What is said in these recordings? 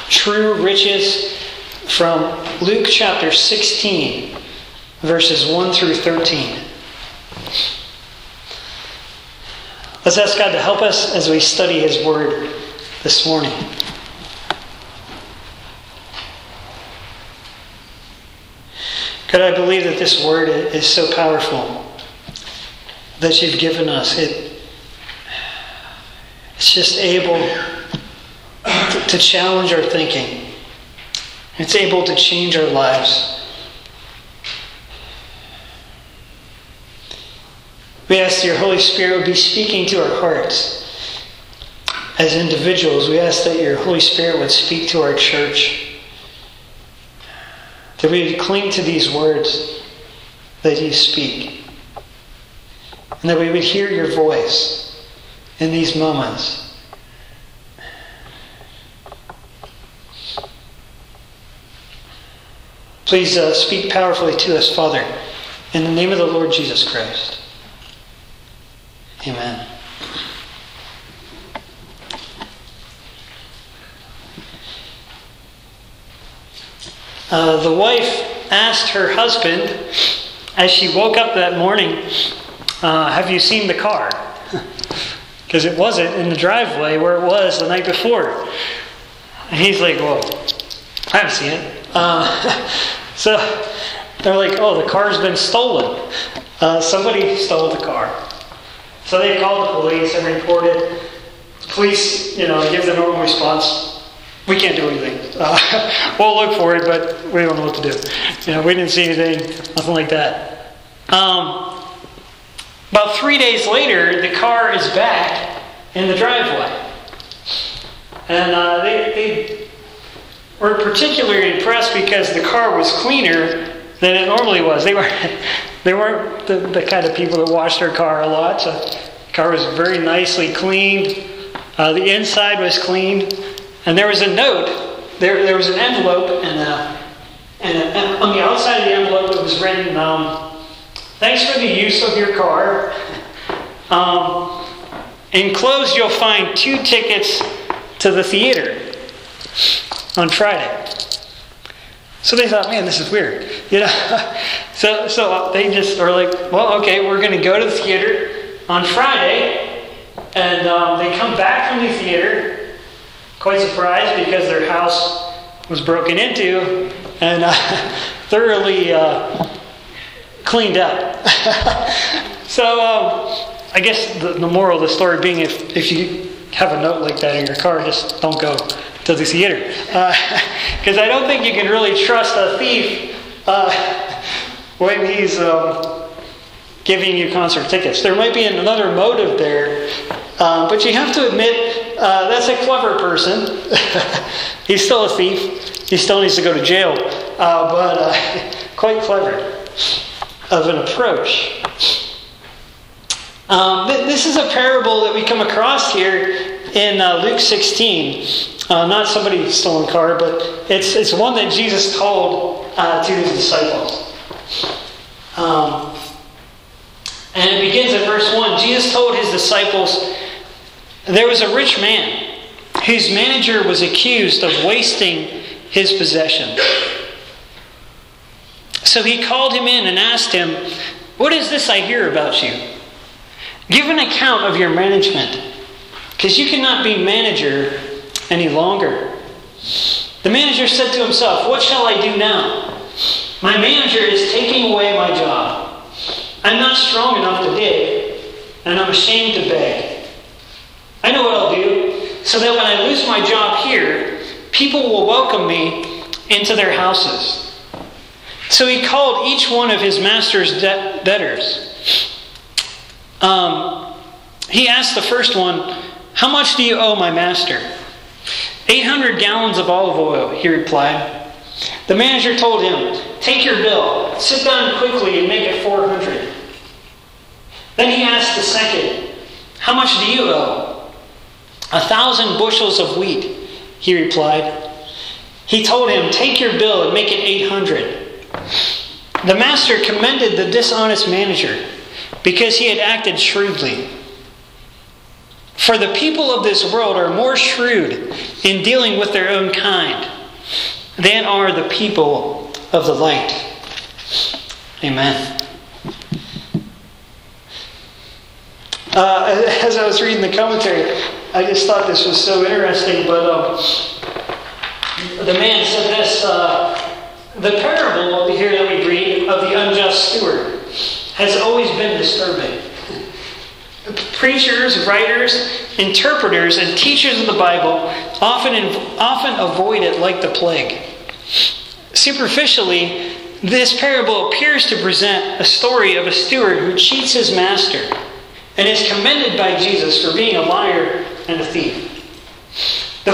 true riches from Luke chapter 16, verses 1 through 13. Let's ask God to help us as we study His Word this morning. God, I believe that this Word is so powerful that You've given us. It's just able to challenge our thinking. It's able to change our lives. We ask that Your Holy Spirit would be speaking to our hearts as individuals. We ask that Your Holy Spirit would speak to our church. That we would cling to these words that You speak. And that we would hear Your voice in these moments. Please speak powerfully to us, Father, in the name of the Lord Jesus Christ. Amen. The wife asked her husband, as she woke up that morning, have you seen the car? Because it wasn't in the driveway where it was the night before. And he's like, well, I haven't seen it. So they're like, oh, the car's been stolen. Somebody stole the car. So they called the police and reported. Police, give the normal response. We can't do anything. We'll look for it, but we don't know what to do. We didn't see anything, nothing like that. About 3 days later, the car is back in the driveway. And they were particularly impressed because the car was cleaner than it normally was. They weren't the kind of people that wash their car a lot. So the car was very nicely cleaned. The inside was cleaned. And there was a note. There was an envelope, and on the outside of the envelope it was written, thanks for the use of your car. Enclosed you'll find 2 tickets to the theater on Friday. So they thought, man, this is weird. So they just are like, well, okay, we're going to go to the theater on Friday. And they come back from the theater, quite surprised because their house was broken into and thoroughly cleaned up. So I guess the moral of the story being, if you have a note like that in your car, just don't go to the theater. Because I don't think you can really trust a thief when he's giving you concert tickets. There might be another motive there, but you have to admit that's a clever person. He's still a thief. He still needs to go to jail, but quite clever of an approach. This is a parable that we come across here in Luke 16. Not somebody's stolen car, but it's one that Jesus told to His disciples. And it begins at verse 1. Jesus told His disciples, there was a rich man whose manager was accused of wasting his possessions. So he called him in and asked him, what is this I hear about you? Give an account of your management, because you cannot be manager any longer. The manager said to himself, what shall I do now? My manager is taking away my job. I'm not strong enough to dig, and I'm ashamed to beg. I know what I'll do, so that when I lose my job here, people will welcome me into their houses. So he called each one of his master's debtors. He asked the first one, how much do you owe my master? 800 gallons of olive oil, he replied. The manager told him, take your bill, sit down quickly and make it 400. Then he asked the second, how much do you owe? 1,000 bushels of wheat, he replied. He told him, take your bill and make it 800. The master commended the dishonest manager because he had acted shrewdly. For the people of this world are more shrewd in dealing with their own kind than are the people of the light. Amen. As I was reading the commentary, I just thought this was so interesting, but the man said this, the parable here that we read of the unjust steward has always been disturbing. Preachers, writers, interpreters, and teachers of the Bible often avoid it like the plague. Superficially, this parable appears to present a story of a steward who cheats his master and is commended by Jesus for being a liar and a thief. In the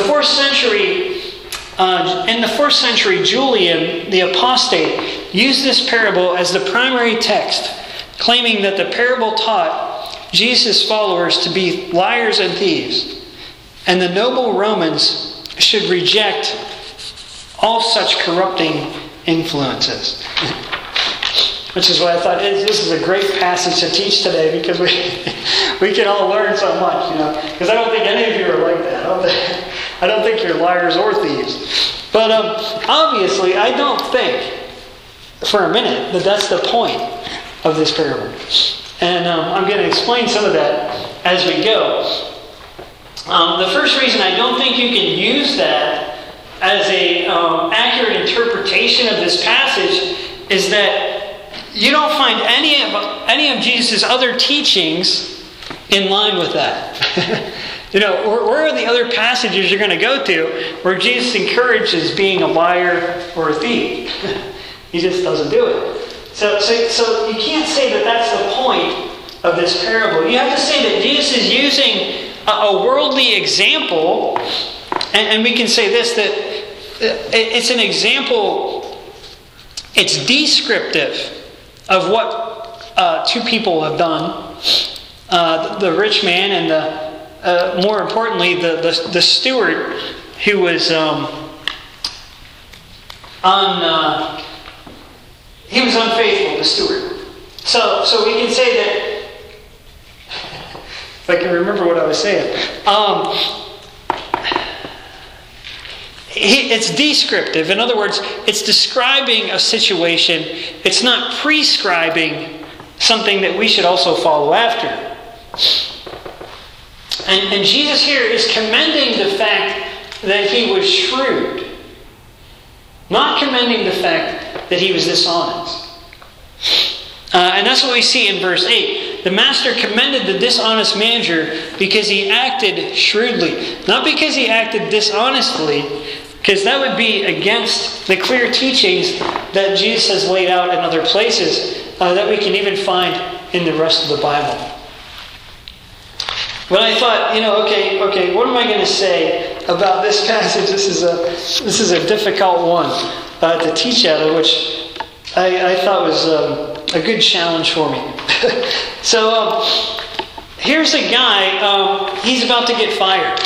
4th century, Julian the Apostate used this parable as the primary text, claiming that the parable taught Jesus' followers to be liars and thieves, and the noble Romans should reject all such corrupting influences. Which is why I thought this is a great passage to teach today, because we can all learn so much, Because I don't think any of you are like that. I don't think you're liars or thieves. But obviously, I don't think for a minute that that's the point of this parable. And I'm going to explain some of that as we go. The first reason I don't think you can use that as a accurate interpretation of this passage is that you don't find any of Jesus' other teachings in line with that. Where are the other passages you're going to go to where Jesus encourages being a liar or a thief? He just doesn't do it. So you can't say that that's the point of this parable. You have to say that Jesus is using a worldly example, and we can say this, that it's an example, it's descriptive of what two people have done. The rich man and more importantly, the steward who was he was unfaithful, the steward. So we can say that, if I can remember what I was saying, it's descriptive. In other words, it's describing a situation. It's not prescribing something that we should also follow after. And Jesus here is commending the fact that he was shrewd, not commending the fact that he was dishonest. And that's what we see in verse 8. The master commended the dishonest manager because he acted shrewdly, not because he acted dishonestly, because that would be against the clear teachings that Jesus has laid out in other places that we can even find in the rest of the Bible. But I thought, okay, what am I going to say about this passage? This is a difficult one to teach out of, which I thought was a good challenge for me. So here's a guy, he's about to get fired.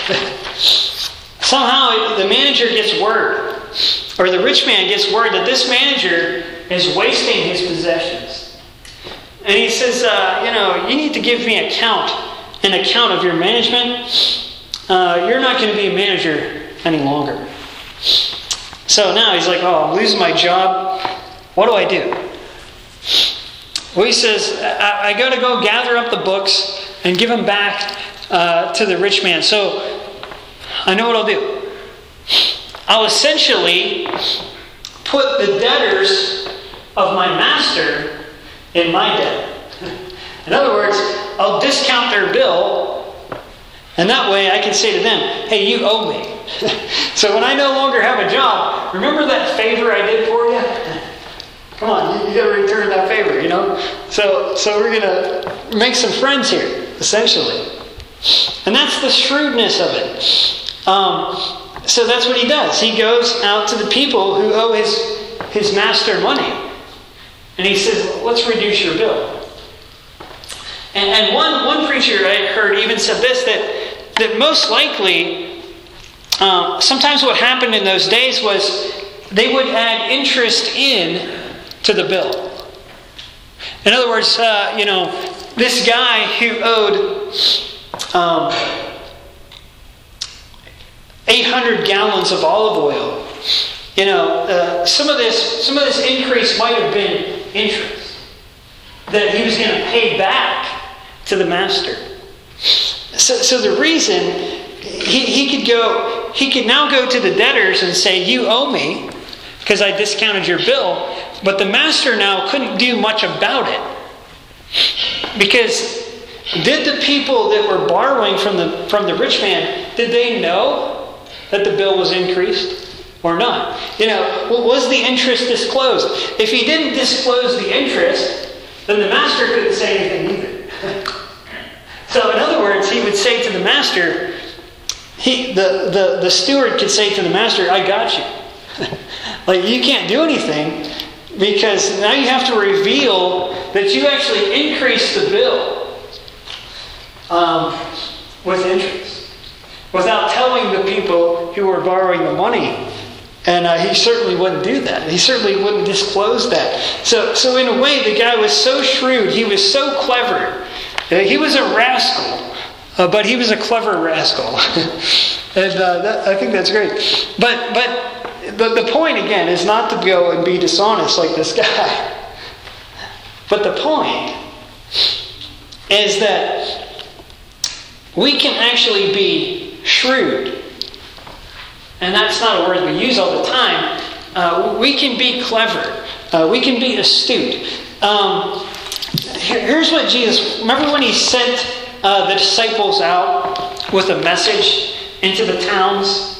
Somehow the manager gets word, or the rich man gets word that this manager is wasting his possessions. And he says, you need to give me an account of your management. You're not going to be a manager any longer. So now he's like, I'm losing my job. What do I do? Well, he says, I got to go gather up the books and give them back to the rich man. So I know what I'll do. I'll essentially put the debtors of my master in my debt. In other words, I'll discount their bill, and that way I can say to them, hey, you owe me. So when I no longer have a job, remember that favor I did for you? Come on, you got to return that favor, So we're going to make some friends here, essentially. And that's the shrewdness of it. So that's what he does. He goes out to the people who owe his master money. And he says, let's reduce your bill. And one preacher I heard even said this, that most likely, sometimes what happened in those days was they would add interest in to the bill. In other words, this guy who owed 800 gallons of olive oil. Some of this increase might have been interest that he was going to pay back to the master. So the reason he could now go to the debtors and say, "You owe me because I discounted your bill," but the master now couldn't do much about it, because did the people that were borrowing from the rich man, did they know that the bill was increased or not? Was the interest disclosed? If he didn't disclose the interest, then the master couldn't say anything either. So in other words, he would say to the master, the steward could say to the master, "I got you." Like, you can't do anything because now you have to reveal that you actually increased the bill with interest without telling the people who were borrowing the money. And he certainly wouldn't do that. He certainly wouldn't disclose that. So in a way, the guy was so shrewd. He was so clever. He was a rascal, but he was a clever rascal. And I think that's great. But the point, again, is not to go and be dishonest like this guy. But the point is that we can actually be shrewd. And that's not a word we use all the time. We can be clever. We can be astute. Here's what Jesus... Remember when he sent the disciples out with a message into the towns?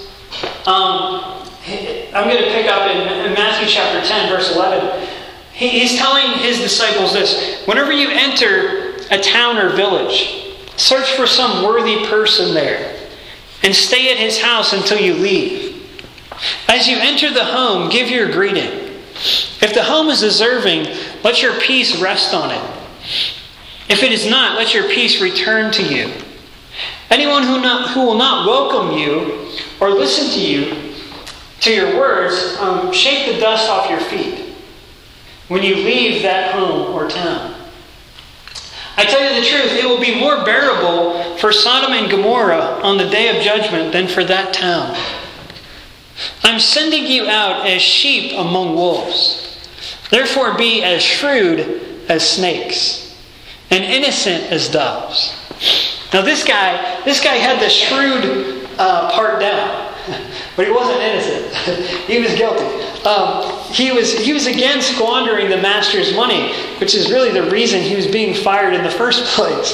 I'm going to pick up in Matthew chapter 10, verse 11. He's telling his disciples this: whenever you enter a town or village, search for some worthy person there and stay at his house until you leave. As you enter the home, give your greeting. If the home is deserving, let your peace rest on it. If it is not, let your peace return to you. Anyone who will not welcome you or listen to your words, shake the dust off your feet when you leave that home or town. I tell you the truth, it will be more bearable for Sodom and Gomorrah on the day of judgment than for that town. I'm sending you out as sheep among wolves. Therefore be as shrewd as snakes and innocent as doves. Now this guy had the shrewd part down, but he wasn't innocent. He was guilty. He was again squandering the master's money, which is really the reason he was being fired in the first place.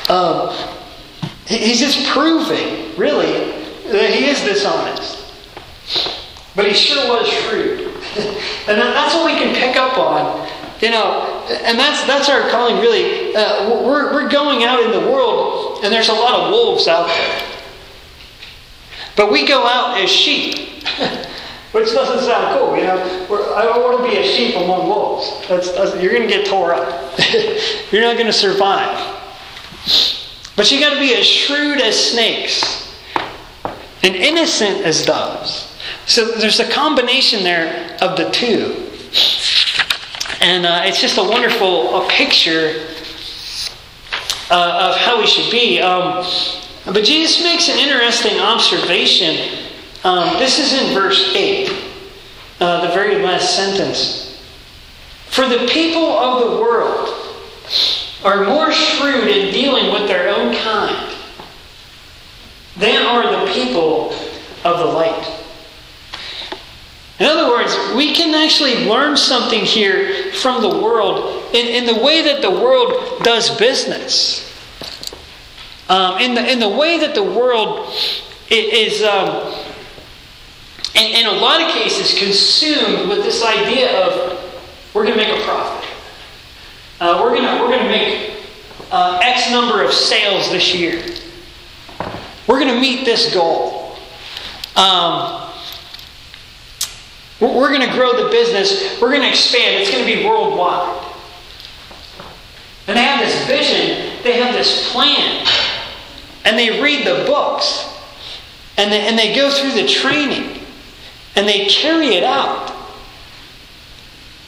He's just proving, really, that he is dishonest. But he sure was shrewd. And that's what we can pick up on. And that's our calling, really. We're going out in the world, and there's a lot of wolves out there. But we go out as sheep, which doesn't sound cool. I don't want to be a sheep among wolves. You're going to get tore up. You're not going to survive. But you got to be as shrewd as snakes and innocent as doves. So there's a combination there of the two. And it's just a wonderful picture of how we should be. But Jesus makes an interesting observation. This is in verse 8, the very last sentence. For the people of the world are more shrewd in dealing with their own kind than are the people of the light. In other words, we can actually learn something here from the world in the way that the world does business. In the way that the world is, in a lot of cases, consumed with this idea of we're going to make a profit. We're going to make X number of sales this year. We're going to meet this goal. We're going to grow the business. We're going to expand. It's going to be worldwide. And they have this vision. They have this plan. And they read the books. And they go through the training. And they carry it out.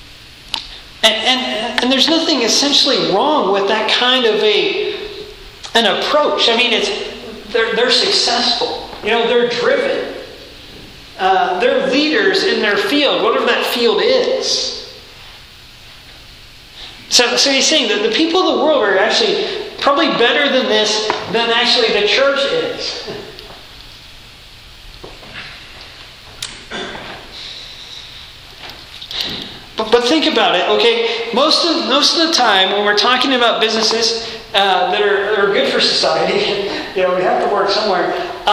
And there's nothing essentially wrong with that kind of a an approach. I mean, they're successful. They're driven. They're leaders in their field, whatever that field is. So he's saying that the people of the world are actually probably better than this than actually the church is. But think about it, okay? Most of the time when we're talking about businesses that are good for society, we have to work somewhere.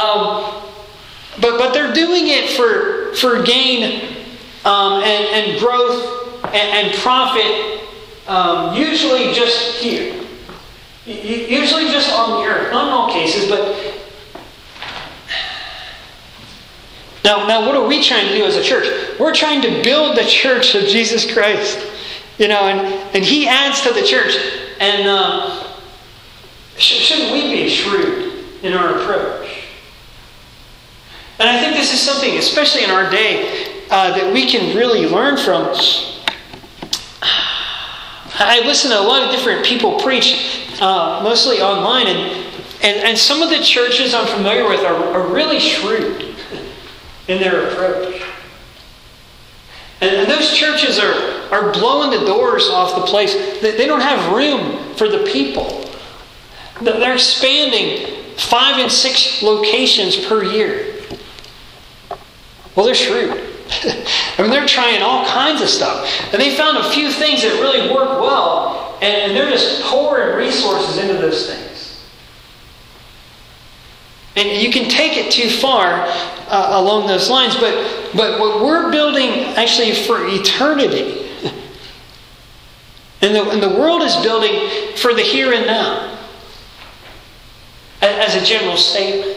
But they're doing it for gain and growth and profit. Usually just here. Usually just on the earth. Not in all cases, but... Now what are we trying to do as a church? We're trying to build the church of Jesus Christ. And He adds to the church. And shouldn't we be shrewd in our approach? And I think this is something, especially in our day, that we can really learn from. I listen to a lot of different people preach, mostly online, and some of the churches I'm familiar with are really shrewd in their approach. And those churches are blowing the doors off the place. They don't have room for the people. They're expanding 5 and 6 locations per year. Well, they're shrewd. I mean, they're trying all kinds of stuff. And they found a few things that really work well, and they're just pouring resources into those things. And you can take it too far along those lines, but what we're building actually for eternity. And the world is building for the here and now. As a general statement.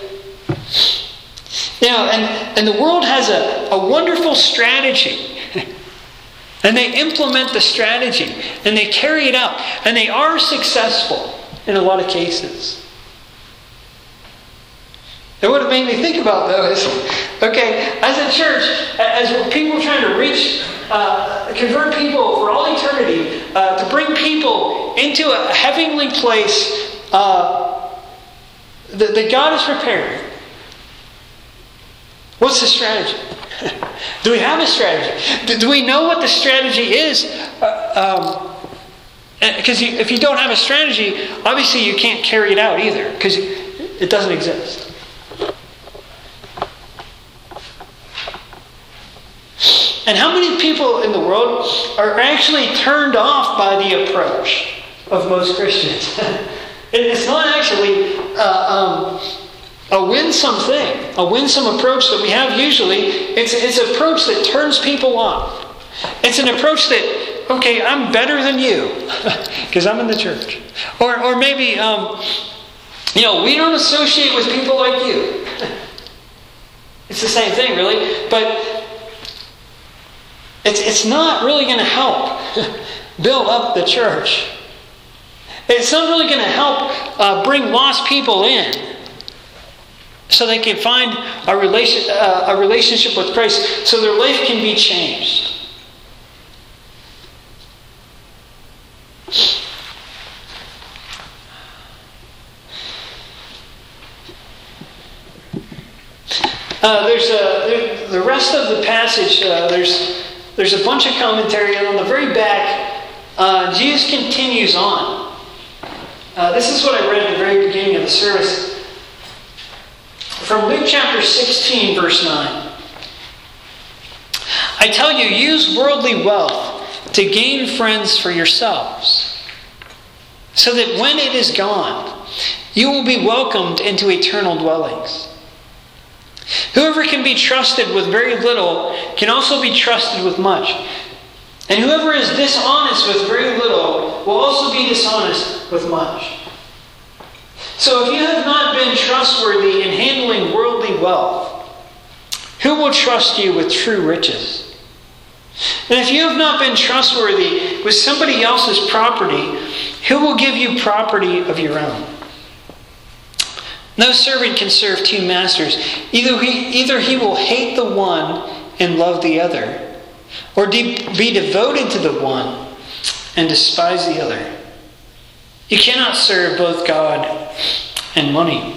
And the world has a wonderful strategy. And they implement the strategy. And they carry it out. And they are successful in a lot of cases. And what it made me think about, though, is, okay, as a church, as people trying to reach, convert people for all eternity, to bring people into a heavenly place that God is preparing. What's the strategy? Do we have a strategy? Do we know what the strategy is? Because if you don't have a strategy, obviously you can't carry it out either, because it doesn't exist. And how many people in the world are actually turned off by the approach of most Christians? It's not actually a winsome thing, a winsome approach that we have usually. It's an approach that turns people off. It's an approach that, okay, I'm better than you because I'm in the church. Or maybe, we don't associate with people like you. It's the same thing, really. But it's not really going to help build up the church. It's not really going to help bring lost people in so they can find a relationship with Christ so their life can be changed. The rest of the passage, there's a bunch of commentary, and on the very back, Jesus continues on. This is what I read at the very beginning of the service. From Luke chapter 16, verse 9. I tell you, use worldly wealth to gain friends for yourselves, so that when it is gone, you will be welcomed into eternal dwellings. Whoever can be trusted with very little can also be trusted with much. And whoever is dishonest with very little will also be dishonest with much. So if you have not been trustworthy in handling worldly wealth, who will trust you with true riches? And if you have not been trustworthy with somebody else's property, who will give you property of your own? No servant can serve 2 masters. Either he will hate the one and love the other, or be devoted to the one and despise the other. You cannot serve both God and money.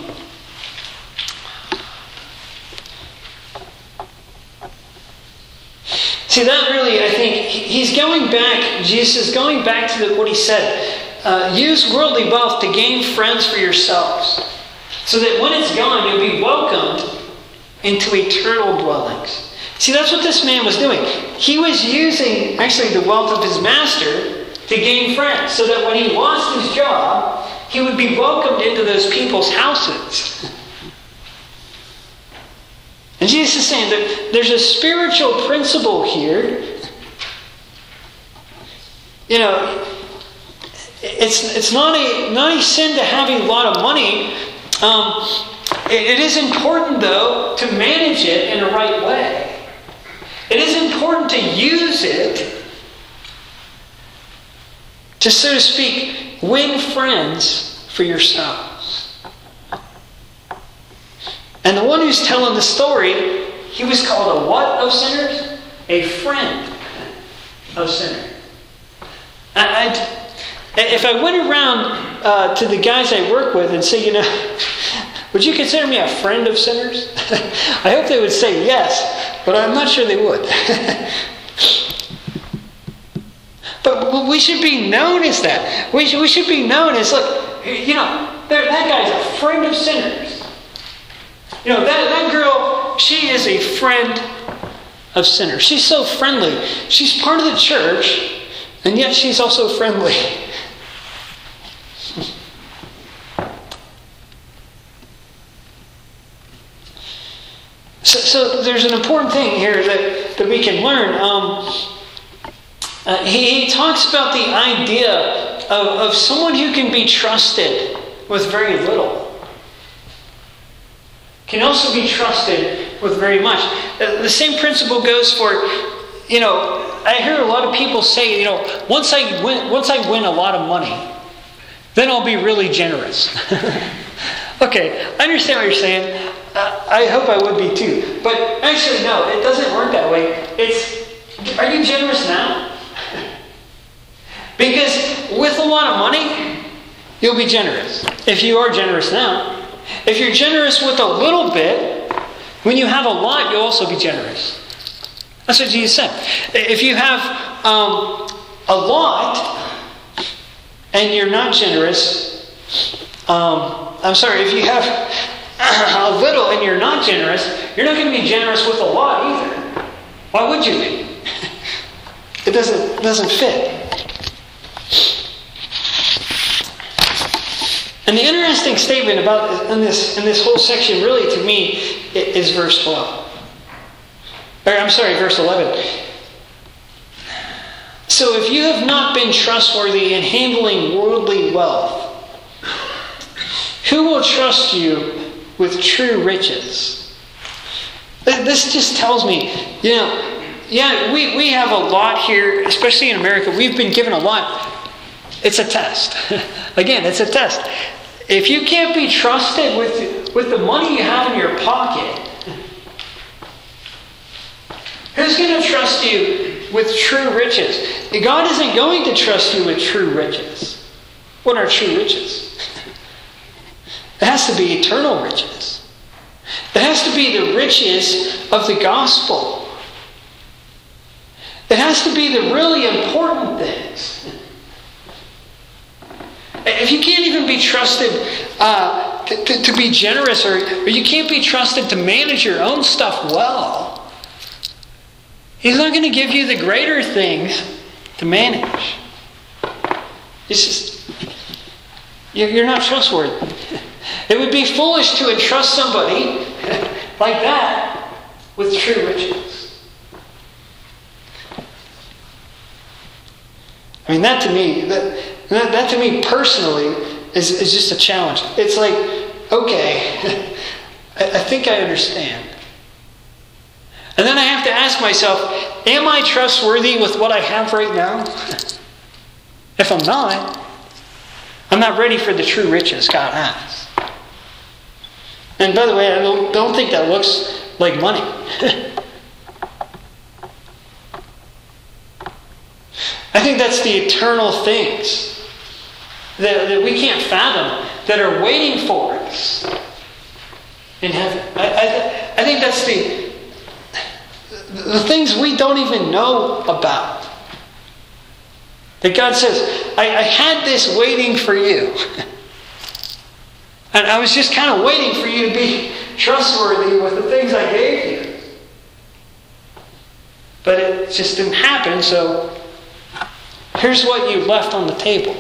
See, that really, I think, he's going back, Jesus is going back to what he said. Use worldly wealth to gain friends for yourselves, so that when it's gone, you'll be welcomed into eternal dwellings. See, that's what this man was doing. He was using, actually, the wealth of his master to gain friends, so that when he lost his job, he would be welcomed into those people's houses. And Jesus is saying that there's a spiritual principle here. You know, it's not a sin to have a lot of money. It is important, though, to manage it in a right way. It is important to use it to, so to speak, win friends for yourselves. And the one who's telling the story, he was called a what of sinners? A friend of sinners. If I went around to the guys I work with and say, would you consider me a friend of sinners? I hope they would say yes, but I'm not sure they would. But we should be known as that. We should be known as, look, that guy's a friend of sinners. That girl, she is a friend of sinners. She's so friendly. She's part of the church, and yet she's also friendly. So there's an important thing here that we can learn. He talks about the idea of someone who can be trusted with very little. Can also be trusted with very much. The same principle goes for, I hear a lot of people say, once I win a lot of money, then I'll be really generous. Okay, I understand what you're saying. I hope I would be too. But actually, no, it doesn't work that way. Are you generous now? Because with a lot of money, you'll be generous. If you are generous now. If you're generous with a little bit, when you have a lot, you'll also be generous. That's what Jesus said. If you have a lot and you're not generous, if you have a little and you're not generous, you're not going to be generous with a lot either. Why would you be? It doesn't fit. And the interesting statement in this whole section, really, to me, is verse 12. Verse 11. So if you have not been trustworthy in handling worldly wealth, who will trust you with true riches? This just tells me, we have a lot here, especially in America. We've been given a lot. It's a test. Again, it's a test. If you can't be trusted with the money you have in your pocket, who's going to trust you with true riches? God isn't going to trust you with true riches. What are true riches? It has to be eternal riches. It has to be the riches of the gospel. It has to be the really important things. If you can't even be trusted to be generous, or you can't be trusted to manage your own stuff well, He's not going to give you the greater things to manage. You're not trustworthy. It would be foolish to entrust somebody like that with true riches. I mean, that to me personally is just a challenge. It's like, okay, I think I understand. And then I have to ask myself, am I trustworthy with what I have right now? If I'm not ready for the true riches God has. And by the way, I don't think that looks like money. I think that's the eternal things. that we can't fathom that are waiting for us in heaven. I think that's the things we don't even know about. That God says, I had this waiting for you. And I was just kind of waiting for you to be trustworthy with the things I gave you. But it just didn't happen, so here's what you left on the table.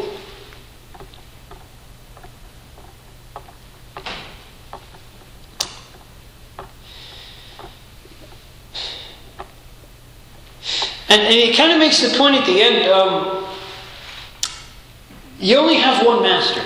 And it kind of makes the point at the end, you only have one master.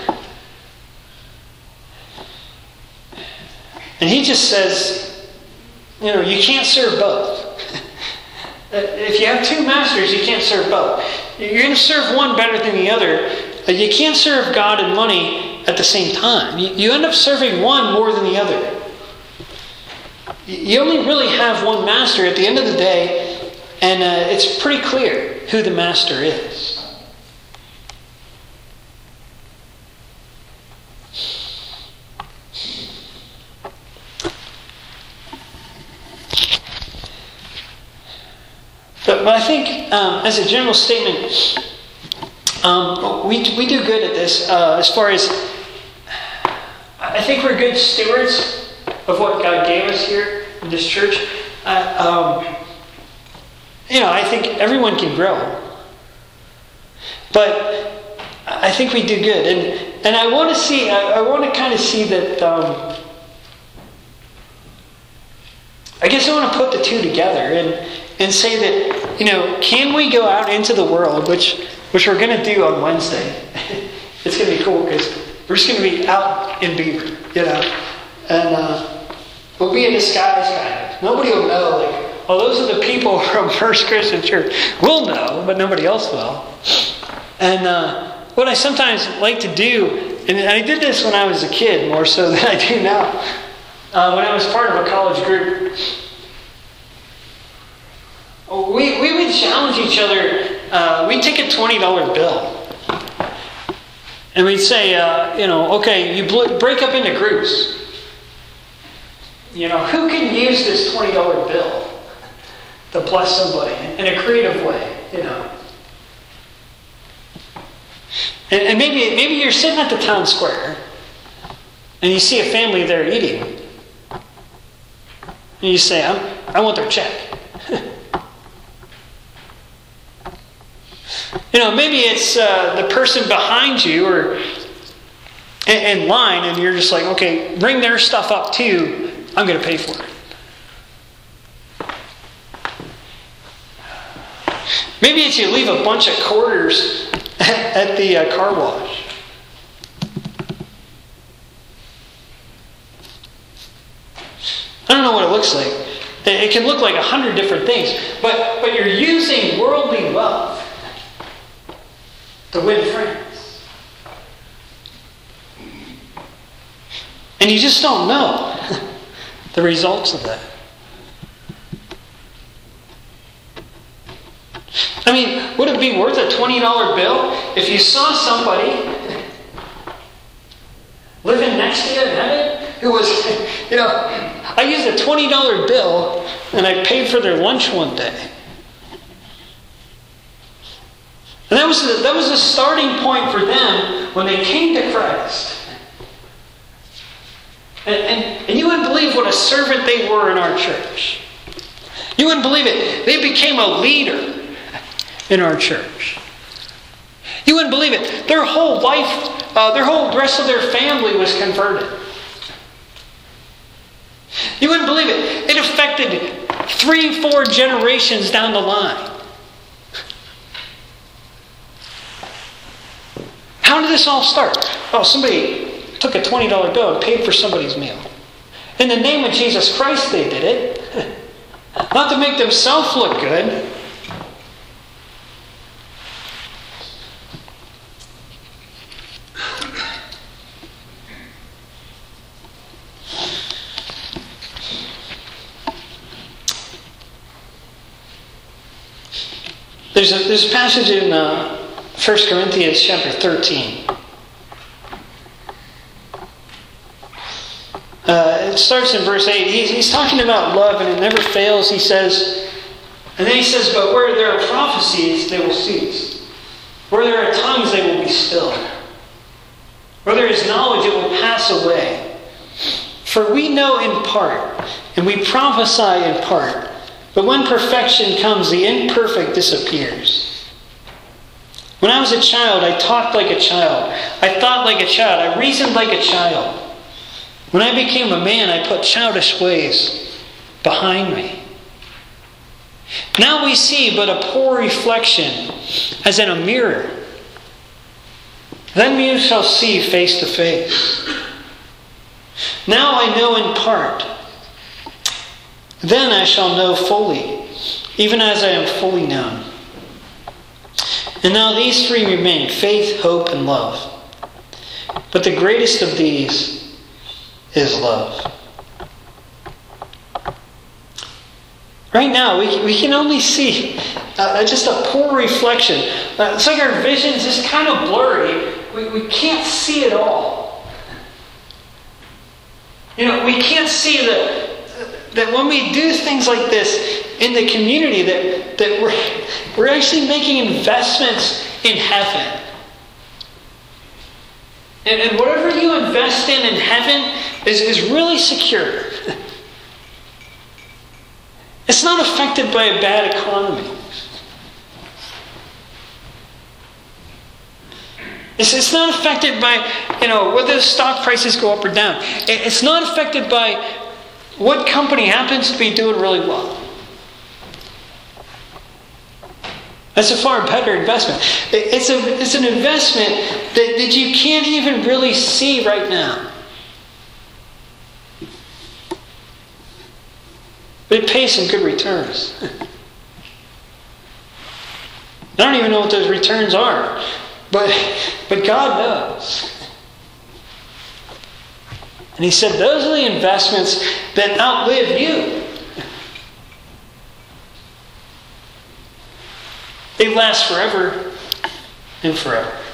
And he just says, you can't serve both. If you have two masters, you can't serve both. You're going to serve one better than the other. You can't serve God and money at the same time. You end up serving one more than the other. You only really have one master at the end of the day. And it's pretty clear who the master is. But I think, as a general statement, we do good at this. As far as, I think we're good stewards of what God gave us here in this church. I think everyone can grow. But I think we do good. And I want to kind of see that, I guess I want to put the two together and say that, can we go out into the world, which we're going to do on Wednesday. It's going to be cool because we're just going to be out in Beaver, and we'll be in disguise kind of. Nobody will know, those are the people from First Christian Church. We'll know, but nobody else will. And what I sometimes like to do, and I did this when I was a kid more so than I do now, when I was part of a college group, we would challenge each other. We'd take a $20 bill. And we'd say, okay, you break up into groups. Who can use this $20 bill to bless somebody in a creative way, And maybe you're sitting at the town square and you see a family there eating. And you say, I want their check. Maybe it's the person behind you or in line and you're just like, okay, bring their stuff up too. I'm going to pay for it. Maybe it's you leave a bunch of quarters at the car wash. I don't know what it looks like. It can look like 100 different things. But you're using worldly wealth to win friends. And you just don't know the results of that. I mean, would it be worth a $20 bill if you saw somebody living next to you in heaven who was, I used a $20 bill and I paid for their lunch one day. And that was the starting point for them when they came to Christ. And you wouldn't believe what a servant they were in our church. You wouldn't believe it. They became a leader in our church. You wouldn't believe it. Their whole life, the rest of their family was converted. You wouldn't believe it. It affected 3-4 generations down the line. How did this all start? Oh, somebody took a $20 bill and paid for somebody's meal. In the name of Jesus Christ, they did it. Not to make themselves look good. There's a passage in 1 Corinthians chapter 13. It starts in verse 8. He's talking about love, and it never fails. He says, and then he says, but where there are prophecies, they will cease. Where there are tongues, they will be stilled. Where there is knowledge, it will pass away. For we know in part, and we prophesy in part. But when perfection comes, the imperfect disappears. When I was a child, I talked like a child. I thought like a child. I reasoned like a child. When I became a man, I put childish ways behind me. Now we see but a poor reflection, as in a mirror. Then we shall see face to face. Now I know in part. Then I shall know fully, even as I am fully known. And now these three remain, faith, hope, and love. But the greatest of these is love. Right now, we can only see just a poor reflection. It's like our vision's just kind of blurry. We can't see it all. We can't see that when we do things like this in the community, that we're actually making investments in heaven. And whatever you invest in heaven is really secure. It's not affected by a bad economy. It's not affected by, whether the stock prices go up or down. It's not affected by what company happens to be doing really well. That's a far better investment. It's an investment that you can't even really see right now. But it pays some good returns. I don't even know what those returns are. But God knows. And he said, those are the investments that outlive you. They last forever and forever.